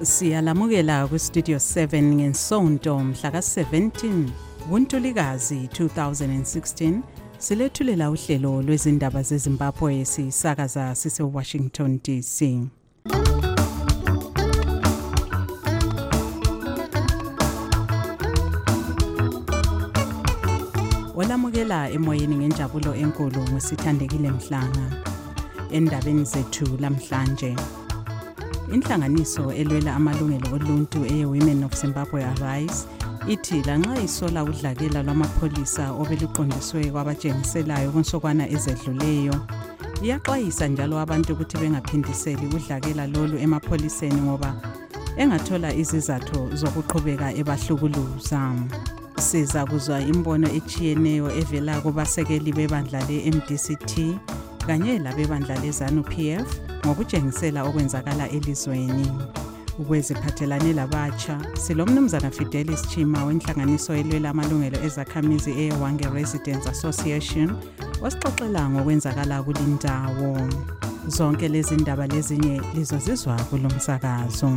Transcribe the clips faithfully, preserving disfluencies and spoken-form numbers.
Siyalamukela ku Studio seven ngesonto mhla ka seventeen kuNtulikazi two thousand sixteen silethulela uhlelo lwezindaba zeZimbabwe sisakaza sise Washington D C. Walamukela emoyeni ngenjabulo enkulu ngosithandekile Mhlanga. Endabeni zethu lamhlanje, inhlanganiso elwela amalungelo oluntu eyeWomen of Zimbabwe Arise ithi lanxa isola udlakela lwamapholisa obeluqondiswe kwabajengiselayo kunsokwana ezedluleyo, iyaxwayisa njalo abantu ukuthi bengaphindiseli udlakela lolu emapholiseni ngoba engathola izizathu zokuqhubeka ebahlukuluza. Siza kuzwa imbono echiyeneyo evela kubasekeli bebandla le-M D C T kanye labebandla le-ZANU P F ngokujengisela okwenzakala elizweni. Ukweziphathelane labatsha, silomnumzana Fidelis Chima wenhlanganiso elwela amalungelo ezakhamizi eWange Residents Association wasixoxela ngokwenzakala kulindawo. Zonke lezi ndaba lezinye lizozizwa kulomsakazo.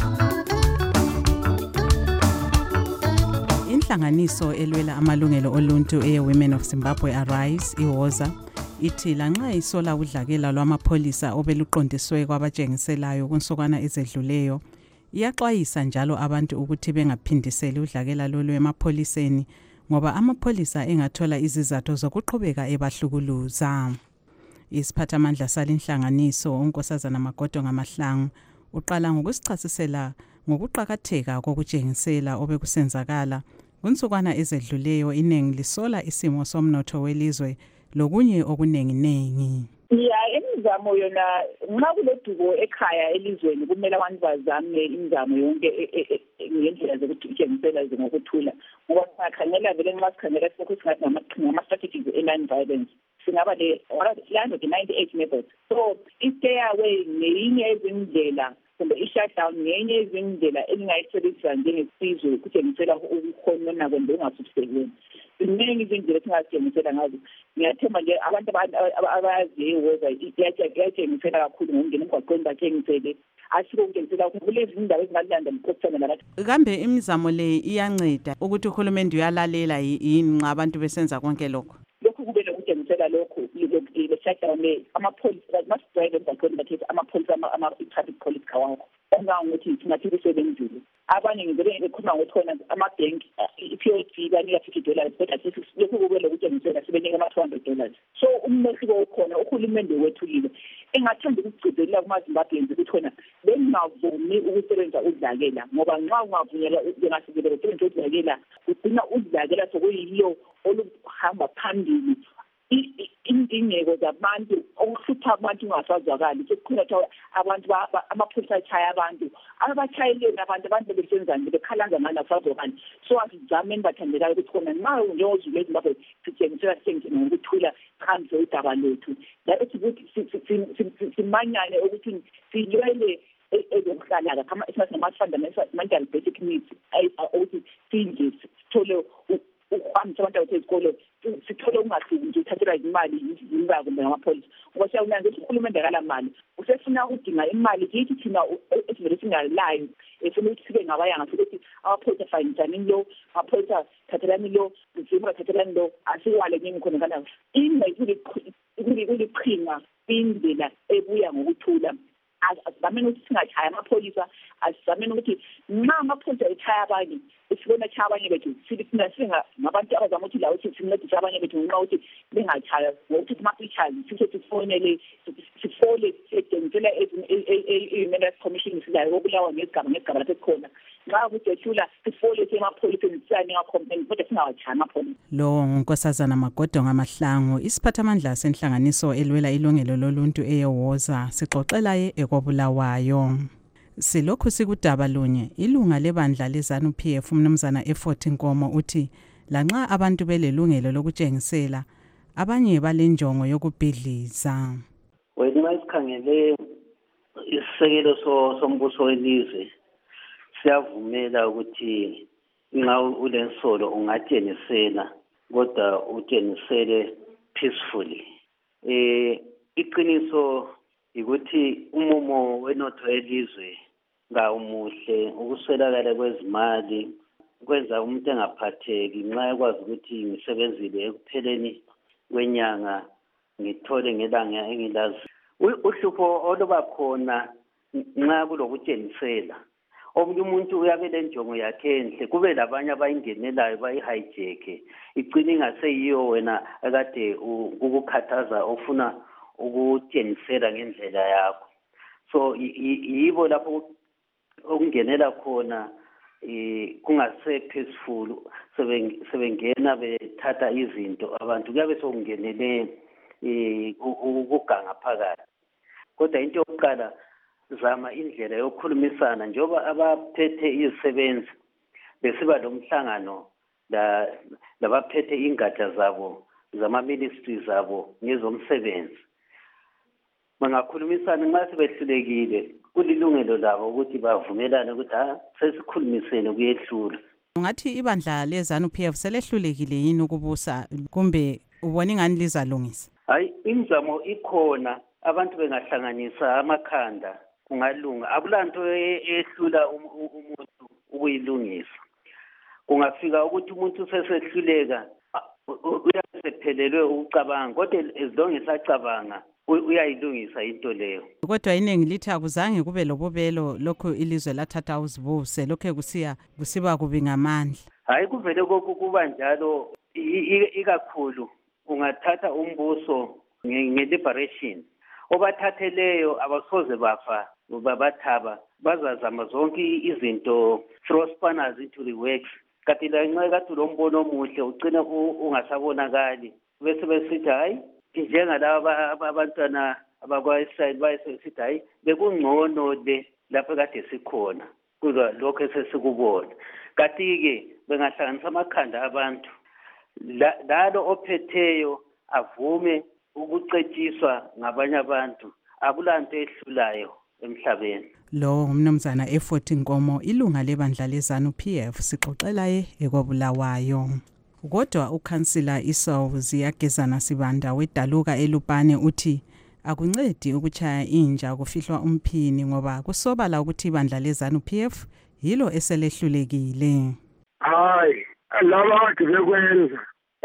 Inhlanganiso elwela amalungelo oluntu eyeWomen of Zimbabwe Arise iwoza ithi lanxa isola udlakela lwamapholisa obeluqondiswe kwabajengiselayo kunsokwana ezedluleyo, iyaxwayisa njalo abantu ukuthi bengaphindiseli udlakela lolu emapholiseni ngoba amapholisa engathola izizathu zokuqhubeka ebahlukuluza. Isiphathamandla salinhlanganiso uNkosazana Magodo Ngamahlangu uqala ngokusichasisela ngokuqakatheka kokujengisela obekusenzakala kunsokwana ezedluleyo inengi lisola isimo somnotho welizwe lokunye okunenginengi. Ya imizamo yona nxa kuloduko ekhaya elizweni kumele abantu bazame imizamo yonke ngendlela zokutshengisela ngokuthula ngoba singakhangela vele nxa sikhangela lokhu singathi ngama-strategies e-non-violence singaba le one hundred ninety-eight methods. So i-stay away ngeyinye ezindlela kumbe i-shutdown ngenye ezindlela elingayisebenzisa njengesizwe ukutshengisela ukukhonona kumbe ungasukusekweni. Ziningi izindlela esingazijengisela ngazo. Ngiyathemba nje abantu abayaziyo woza iyatshengisela kakhulu ngokungena emgwaqweni batshengisele asiko ukutshengisela kulezi indawo ezingalanda mkhothana labantu. Kambe imizamo le iyanceda ukuthi uhulumende uyalalela yini nxa abantu besenza konke lokho? Lokhu kube lokutshengisela lokhu le-shutdown le amapholisa masidrayive emgwaqweni bathi amapholisa ama-traffic police kawakho. Ongangokuthi singathi kusebenzile. Abanye ngivele bekhuluma ngokuthona ama-bank i-P O T banika fifty dollars kodwa lokhu kube lokutshengisela sibenika ama-two hundred dollars. So umehluko ukhona, uhulumende wethulile engathanda ukugcizelela kumaZimbabweans ukuthi khona bengavumi ukusebenza udlakela ngoba nxa ungavunyelwa bengasikele besebenza udlakela ugcina udlakela sokuyilo oluhamba phambili indingeko zabantu okuhlupha abantu ungasazwakali sekukhona abantu amapholisa atshaya abantu ababatshayeleni abantu abantu besenzani bekhalanza ngani asazwakali. So asizameni bathandekayo ukuthi khona nxa njengozulu eZimbabwe sitshengisela sitshengise ngokuthula phambi udaba lethu lathi ukuthi simanyane ukuthi silwele ezokuhlala kama fundamental basic needs ukuthi sinje sithole ukuhambisa abantu abathe izikole sithole ungahluki nje uthathelwa imali yimba kumbe ngamapholisa ngoba siyawunayo ukuthi uhulumende akala mali usefuna ukudinga imali kithi thina esivele singalayo efuna ukuthi sibe ngabayanga sokuthi amapholisa fayinjani lo amapholisa thathelani lo zimba thathelani lo asiwale nini khona kana imali kuliqhinga indlela ebuya ngokuthula. Asizameni ukuthi singachaya amapholisa, asizameni ukuthi nxa amapholisa echaya abanye sibona echaya abanye bethu sifuna singa ngabantu abazama ukuthi lawo ukuthi sincedise abanye bethu nxa ukuthi bengachaya ngokuthi ama-preachers sithi sifonele sifole sijengisela i-Human Rights Commission silayo okulawa ngezigaba ngezigaba lapho khona nxa kuthethula sifole semapholiseni siyanika complaint kodwa singawachaya amapholisa. Lo nguNkosazana Magodo Ngamahlangu, isiphathamandla senhlanganiso elwela ilungelo loluntu eyewoza sixoxela ye ekobulawayo. Silokhu sikudaba lunye ilunga lebandla le-ZANU P F umnumzana Effort Nkomo uthi lanxa abantu belelungelo lokutshengisela abanye balenjongo yokubhidliza. Wena masikhangele isisekelo sombuso welizwe siyavumela ukuthi nxa ulensolo ungatshengisela kodwa utshengisele peacefully. Eh iqiniso ukuthi umumo wenotho elizwe ngawumuhle ukuswelakala kwezimali kwenza umuntu engaphatheki nxa ekwazi ukuthi ngisebenzile ekupheleni kwenyanga ngithole ngelanga engilazi. Uhlupho oluba khona nxa kulokutshengisela omunye umuntu uyabe lenjongo yakhe enhle kube labanye abayingenelayo bayihijack igcine ingaseyiyo wena akade ukukhathaza ofuna ukutshengisela ngendlela yakho. So yibo lapho okungenela khona kungase peaceful sebengena bethatha izinto abantu kuyabe sokungenele ukuganga phakathi. Kodwa into yokuqala zama indlela yokukhulumisana njengoba abaphethe izisebenzi besiba lomhlangano la labaphethe ingatsha zabo zama ministries zabo ngezomsebenzi bangakhulumisana nxa sebehlulekile kulilungelo labo ukuthi bavumelane ukuthi ha sesikhulumisene kuyehlula. Ungathi ibandla leZANU P F selehlulekile yini ukubusa kumbe ubona ingani lizalungisa? Hayi imizamo ikhona abantu bengahlanganisa amakhanda kungalunga akulanto ehlula umuntu ukuyilungisa. Kungafika ukuthi umuntu sesehluleka uyasephelelwe ukucabanga kodwa ezilonge sacabanga uyayilungisa into leyo. Kodwa iningi lithi akuzange kube lobubelo lokho ilizwe lathatha uzibuse lokho kusiya kusiba kubi ngamandla. Hayi kuvele kuba njalo ikakhulu ungathatha umbuso nge-liberation obathatheleyo abasoze bafa babathaba bazazama zonke izinto throw spanners into the works. Kanti la nxa kade lombono omuhle ugcina ungasabonakali bese besithi hayi njengalaba abantwana abakwa-Israyeli bayesithi hayi bekungcono le lapho kade sikhona kulo lokho esesikubona. Kanti-ke bengahlanganisa amakhanda abantu lalo ophetheyo avume ukucetshiswa ngabanye abantu akulanto ehlulayo emhlabeni. Lo umnumzana Effort Nkomo ilunga lebandla leZANU P F sixoxela ye ekobulawayo. Kodwa ukhansila Esau Ziyagezana Sibanda wedaluka eLupane uthi akuncedi ukuchaya inja kufihlwa umphini ngoba kusobala ukuthi ibandla leZANU P F yilo eselehlulekile. Hayi laba bekwenza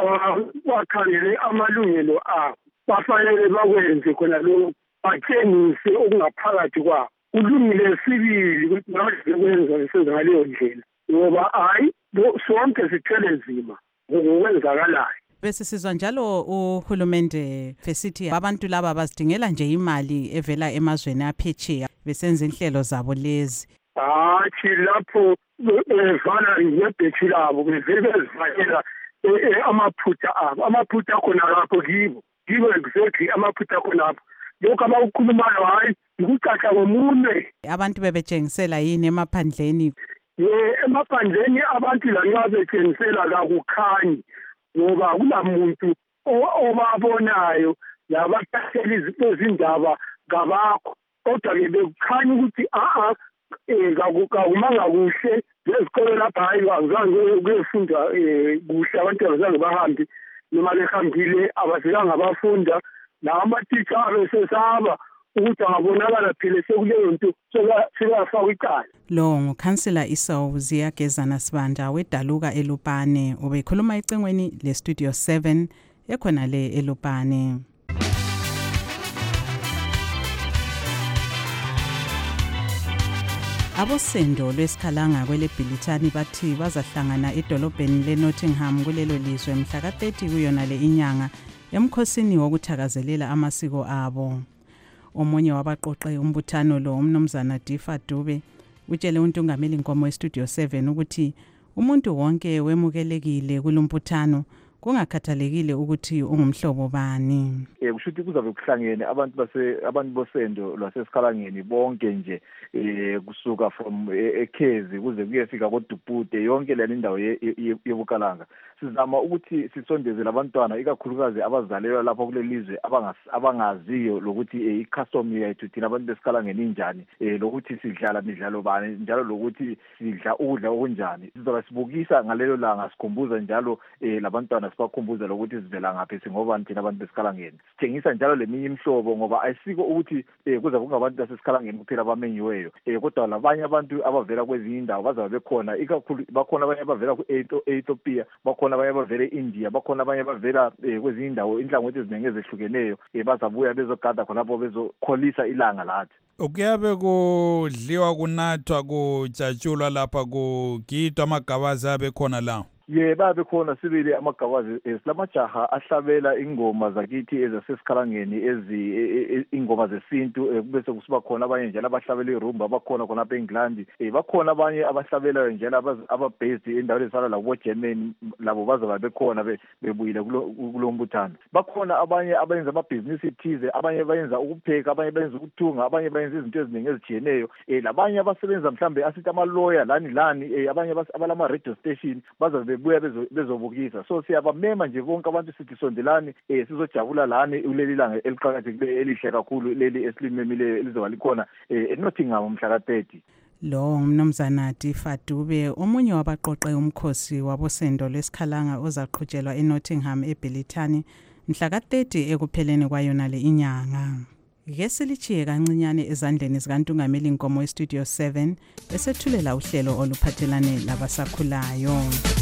bakhangele amalungelo abo bafanele bakwenze khona lokho batshengise okungaphakathi kwabo. Ulungile sibili ukuthi bakwenza besenza ngaleyo ndlela ngoba hayi sonke sithele nzima ngokwenzakalayo. Bese sizwa njalo uhulumende fesithi abantu laba bazidingela nje imali evela emazweni aphetsheya besenza inhlelo zabo lezi. Hayi lapho bevala ngebhethi labo bevele bezifanela amaphutha abo amaphutha khona lapho kibo kibo exactly amaphutha khona lapho lokho abakukhulumayo hayi ukucaca komunye. Abantu bebetshengisela yini emaphandleni? Eh emaphandleni abantu lanxa betshengisela kakukhanyi ngoba kulamuntu obabonayo labathatheli izindaba ngabakho kodwa ke bekukhanya ukuthi a a kakumanga kuhle lezikole lapha hayi azange kuyefunda kuhle abantu abazange bahambe noma behambile abazekanga bafunda namatitsha abesesaba ukuthi angabonakala phela sekuleyo nto sekafakwa icala. Lo ngukhansila Esau Ziyagezana Sibanda wedaluka eLupane ubekhuluma ecengweni leStudio seven ekhona le eLupane. Abosendo lwesikhalanga kweleBhilithani bathi bazahlangana edolobheni leNottingham kulelo lizwe mhla ka thirty kuyona le inyanga emkhosini wokuthakazelela amasiko abo. Omunye wabaqoqe umbuthano lo umnumzana Difa Dube utshele uNtungameli Nkomo weStudio seven ukuthi umuntu wonke wemukelekile kulumbuthano kungakhathalekile ukuthi ungumhlobo bani. Eh kushuthi kuzabe kuhlangene abantu base abantu bosendo lwasesikhalangeni bonke nje eh kusuka from eKhezi kuze kuyefika koDupude yonke le ndawo yebukalanga. Sizama ukuthi sisondeze labantwana ikakhulukazi abazalelwa lapha kulelizwe abangaziyo lokuthi icustom yethu thina abantu besikhalangeni injani eh lokuthi sidlala imidlalo bani njalo lokuthi sidla ukudla okunjani. Sizoba sibukisa ngalelo langa sikhumbuza njalo eh labantwana sibakhumbuzela ukuthi sivela ngaphi singobani thina abantu besikhalangeni. Sithengisa njalo leminye imihlobo ngoba ayisiko ukuthi eh kuza kungabantu basesikhalangeni kuphela abamenyiweyo eh kodwa labanye abantu abavela kwezinye indawo bazabe bekhona, ikakhulu bakhona abanye abavela ku-Ethiopia, bakhona abanye abavela e-India, bakhona abanye abavela kwezinye indawo inhlangothi eziningi ezehlukeneyo eh bazabuya bezogada khonapho bezokholisa ilanga lathi. Ukuyabe kudliwa kunathwa kujatshulwa lapha kugidwa amagabazi abe khona la. Ye babe khona sibili amagabazi esilamajaha ahlabela ingoma zakithi ezasesikhalangeni ezi ingoma zesintu bese kusiba khona abanye njalo abahlabela irumba bakhona khona lapha eNgilandi bakhona abanye abahlabela njalo ababased endaweni ezifana labo Germany labo bazoba bekhona bebuyile kulombuthano. Bakhona abanye abenza amabhizinisi thize, abanye bayenza ukupheka, abanye bayenza ukuthunga, abanye bayenza izinto eziningi ezijiyeneyo eh labanye abasebenza mhlambe asithi ama lawyer lani lani eh abanye abalama radio station bazobe buya bezobukisa. So siyabamema nje bonke abantu sithi sondelani eh sizojabula lani uleli langa eliqhakathekile elihle kakhulu leli esilimemileyo elizoba likhona eh Nottingham mhla ka thirty. Lo umnumzana Tifa Dube omunye wabaqoqe umkhosi wabosendo lwesikhalanga ozaqhutshelwa eNottingham eBelithani mhla ka thirty ekupheleni kwayona le inyanga. Ke silichiye kancinyane ezandleni zikaNtungameli Nkomo eStudio seven esethulela uhlelo oluphathelane labasakhulayo.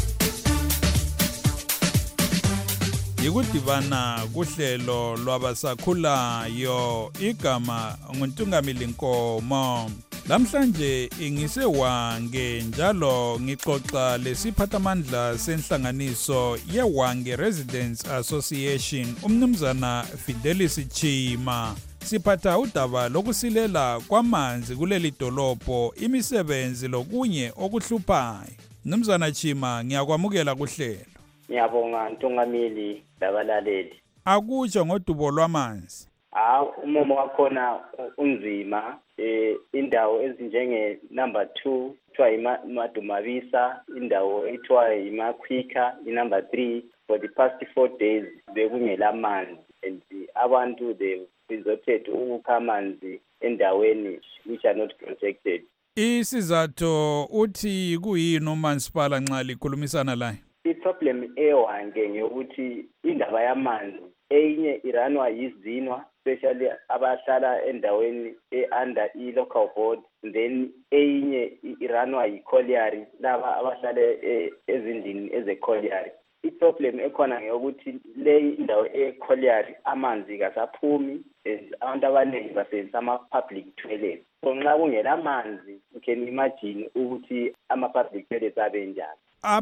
Yikudibana kuhlelo lwabasakhulayo igama nguNtungameli Nkomo. Namhlanje ingisewange njalo ngixoxa lesiphathamandla senhlanganiso yeWange Residents Association umnumzana Fidelis Chima. Siphatha udaba lokusilela kwamanzi kuleli dolopho, imisebenzi lokunye okuhluphayo. Mnumzana Chima, ngiyakwamukela kuhlelo. Ngiyabonga Ntungameli labalaleli. Akutsho ngodubo lwamanzi. Ah umomo wakhona unzima eh indawo ezinjenge number two kuthiwa iMadumavisa, indawo ethiwa iMakhwika, i-number three for the past four days bekungela manzi and abantu they resorted ukukha amanzi endaweni which are not protected. Isizathu uthi kuyini uMansipala nxa likhulumisana la? I-problem ewange ngeyokuthi indaba yamanzi eyinye iranwa yizinwa, especially abahlala endaweni e-under i-local board, then eyinye iranwa yi-colliery laba abahlala ezindlini eze-colliery. I-problem ekhona ngeyokuthi leyi indawo e-colliery amanzi kasaphumi abantu abaningi basebenzisa ama-public toilets. So nxa kungela manzi you can imagine ukuthi ama-public toilets abe njani.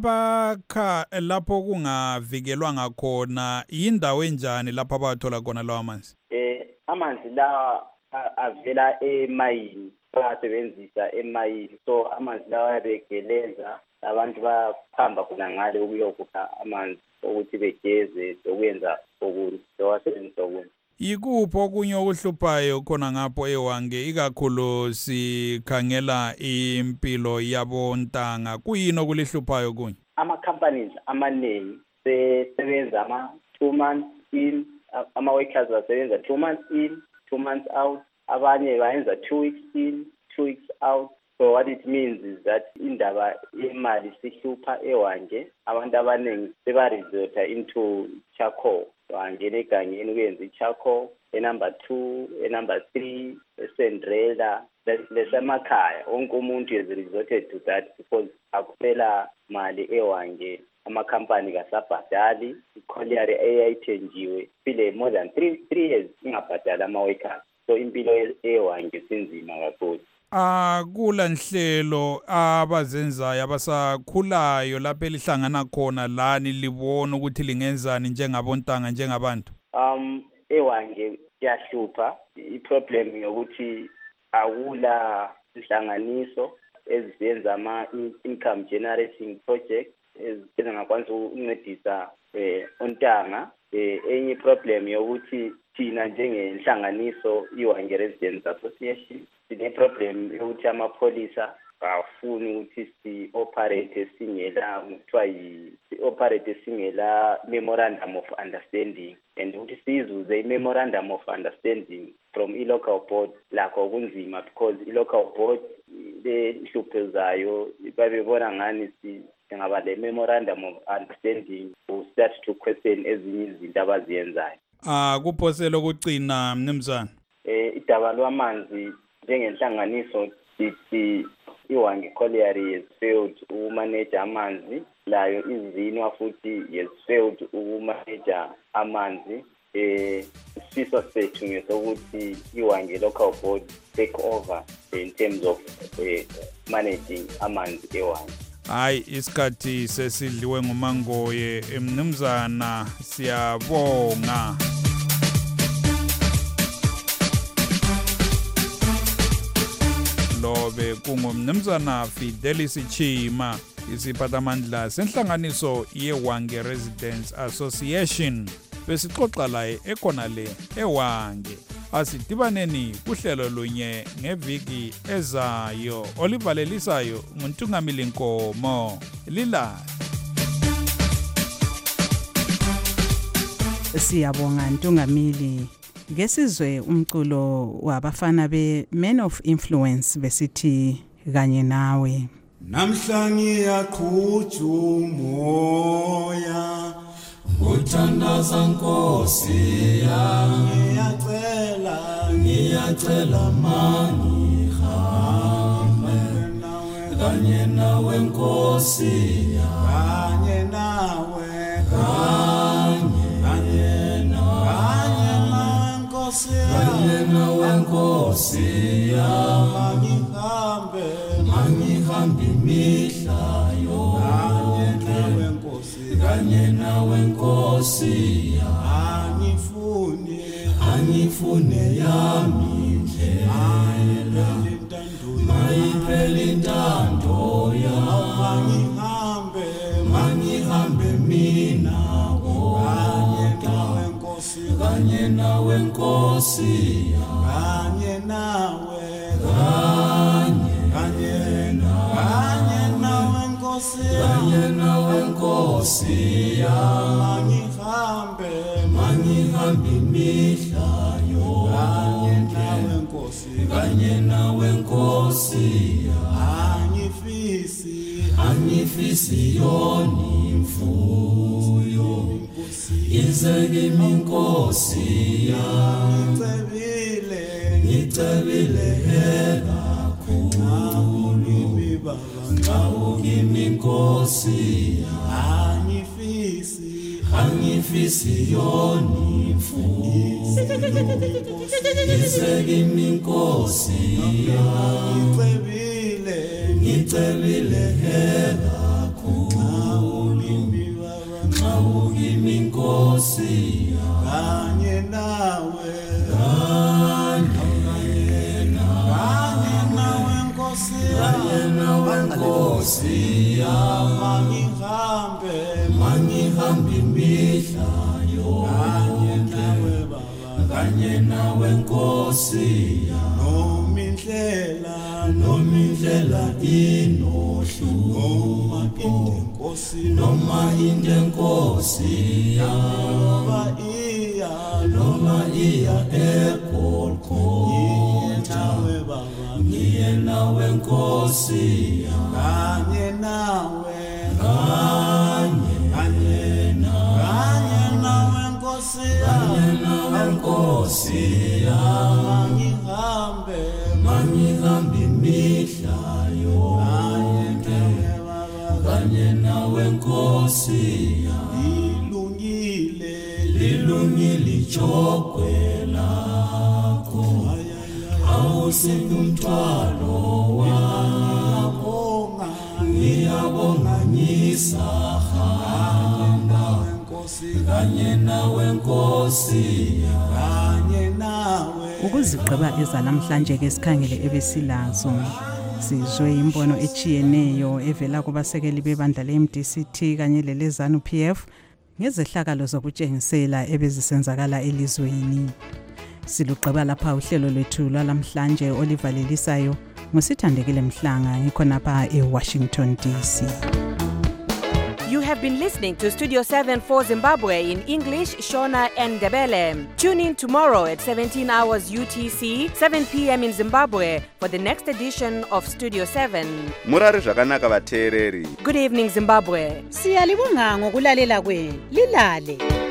Abakha lapho kungavikelwanga khona yindawo enjani lapho abathola khona lawa amanzi? Eh amanzi la avela emayini, basebenzisa emayini, so amanzi lawa abegeleza abantu bahamba khona ngale ukuyokukha amanzi ukuthi begeze lokwenza okunye lokwenza okunye. Yikuphi okunye okuhluphayo khona ngapho eWange ikakhulu sikhangela impilo yabontanga, kuyini okulihluphayo kunye? Ama companies amaningi sebenza ama two months in, ama workers basebenza two months in, two months out, abanye bayenza two weeks in, two weeks out. So what it means is that indaba imali sihlupha eWange, abantu abaningi sebaresorta into charcoal. Wangene egangeni kuyenza i-charcoal, e-number two, e-number three, esendrela, lesemakhaya. Wonke umuntu has resorted to that because akuphela mali eWange, amakhampani kasabhadali, i-colliery eyayithenjiwe phile more than three, three years ingabhadali ama-workers. So impilo eWange sinzima kakhulu. Akula nhlelo abazenzayo abasakhulayo lapho elihlangana khona lani libona ukuthi lingenzani njengabontanga njengabantu? Um eWange yahlupha, i-problem yokuthi akula ihlanganiso eziyenza ama income generating projects ezingakwanisa ukuncedisa eh ontanga. Eh enye problem yokuthi thina njengenhlanganiso iWange Residents Association sine problem yokuthi amapholisa bafuni ukuthi si operate singela kuthiwa yi operate singela memorandum of understanding, and ukuthi sizuze i-memorandum of understanding from i-local board lakho kunzima because i-local board le hluphezayo babebona ngani si ngaba le memorandum of understanding will start to question ezinye izinto abaziyenzayo. Ah kuphosela ukucina mnumzana. Eh idaba lwamanzi njengenhlanganiso sithi iWange Colliery has failed ukumanage amanzi, layo izinwa futhi has failed ukumanage amanzi. Eh siso sethu ngesokuthi iWange local board take over in terms of uh, managing amanzi eWange. Hayi isikhathi sesidliwe ngumangoye emnumzana siyabonga. Lobe kungumnumzana Fidelis Chima isiphathamandla senhlanganiso yeWange Residents Association besixoxa laye ekhona le eWange. Asidibaneni kuhlelo lunye ngeviki ezayo olivalelisayo nguNtungamili Nkomo lila. Siyabonga Ntungamili. Ngesizwe umculo wabafana be Men of Influence besithi kanye nawe. Namhla ngiyaqhutha umoya uthandaza Nkosi yami, ngiyacela ngiyacela mani hambe kanye nawe Nkosi yami, kanye nawe kanye kanye nawe Nkosi kanye nawe Nkosi yami, ngihambe mangihambe imihla yonke kanye nawe Nkosi angifune angifune yami ndlela mayiphele intando yami, ngihambe mangihambe mina kanye nawe Nkosi kanye nawe kanye kanye nawe Nkosi kanye nawe Nkosi yami, ngihambe mangihambe imihla yonke kanye nawe Nkosi angifisi angifisi yoni mfuyo izeke iminkosi yami, ngicebile ngicebile hela khulu baba ngimi Nkosi angifisi angifisi yoni mfuyo izeke iminkosi yami, ngicebile ngicebile hela khulu baba ngimi Nkosi kanye nawe kanye nawe Nkosi kanye nawe Nkosi yami, ngihambe mangihambe imihla yonke kanye nawe Nkosi noma indlela noma indlela inohlu noma inkosi noma inkosi noma iya noma iya eGolgotha, ngiye nawe Nkosi kanye nawe kanye kanye nawe Nkosi kanye nawe Nkosi ngihambe mangihambe imihla yonke kanye nawe Nkosi lilungile lilungile ijogwe lakho, awusikho umthwalo wakho, ngiyabonga ngisahamba kanye nawe Nkosi kanye nawe. Ukuzigqiba ezalamhlanje ke sikhangele ebesilazo sizwe imbono echiyeneyo evela kubasekeli bebandla le-M D C T kanye lelezanu P F ngezehlakalo zokutshengisela ebezisenzakala elizweni. Silugqiba lapha uhlelo lwethu lwalamhlanje olivalelisayo ngusithandekile Mhlanga ngikhonapha eWashington D C. You have been listening to Studio seven for Zimbabwe in English, Shona and Ndebele. Tune in tomorrow at seventeen hours U T C, seven p.m. in Zimbabwe for the next edition of Studio seven. Murari zvakanaka vateereri. Good evening, Zimbabwe. Siyalibonga ngokulalela kwenu. Lilale.